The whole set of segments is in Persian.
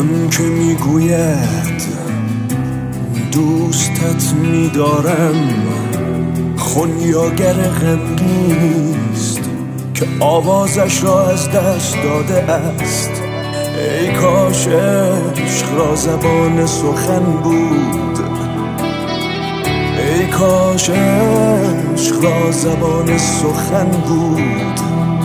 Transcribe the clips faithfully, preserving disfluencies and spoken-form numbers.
آن که میگوید دوستت میدارم خونیاگر غمگینیست که آوازش را از دست داده است. ای کاش عشق را زبان سخن بود، ای کاش عشق را زبان سخن بود.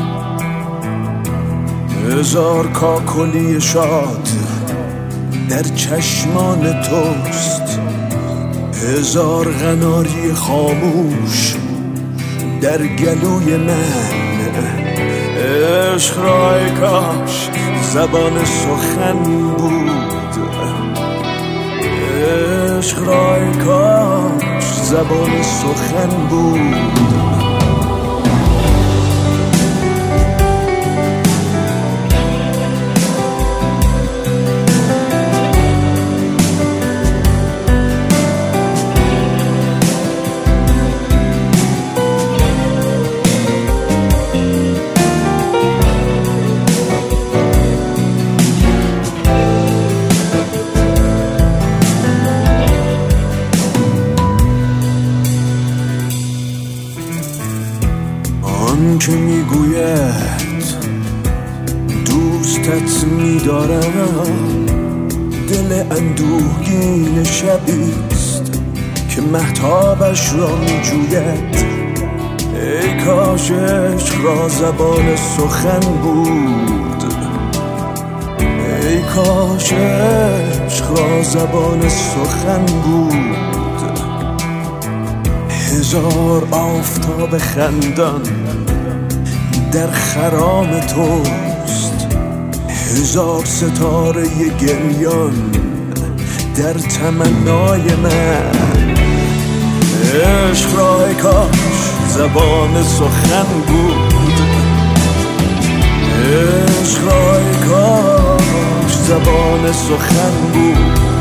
هزار کاکلی شاد در چشمان توست، هزار قناری خاموش در گلوی من. عشق را ای کاش زبان سخن بود، عشق را ای کاش زبان سخن بود. آن که میگوید دوستت میدارم دل اندوهگین شبیست که مهتابش را میجوید. ای کاش عشق را زبان سخن بود، ای کاش عشق را زبان سخن بود. هزار آفتاب خندان در خرام توست، هزار ستاره گریان در تمنای من. عشق را ای کاش زبان سخن بود، عشق را ای کاش زبان سخن بود.